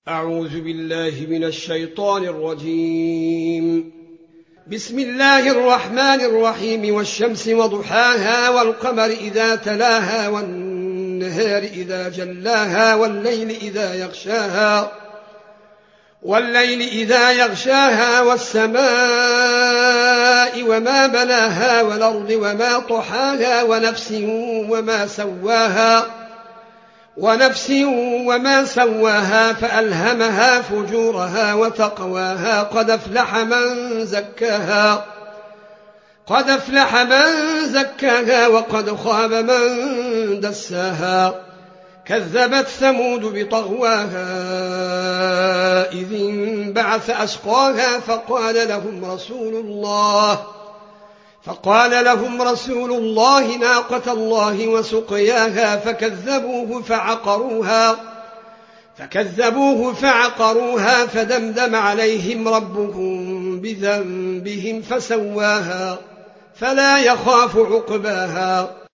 أعوذ بالله من الشيطان الرجيم. بسم الله الرحمن الرحيم. والشمس وضحاها والقمر إذا تلاها والنهار إذا جلاها والليل إذا يغشاها والسماء وما بناها والأرض وما طحاها ونفس وما سواها فألهمها فجورها وتقواها قد أفلح من زكاها وقد خاب من دساها. كذبت ثمود بطغواها إذ انبعث أشقاها فقال لهم رسول الله ناقة الله وسقياها فكذبوه فعقروها فدمدم عليهم ربهم بذنبهم فسواها فلا يخاف عقباها.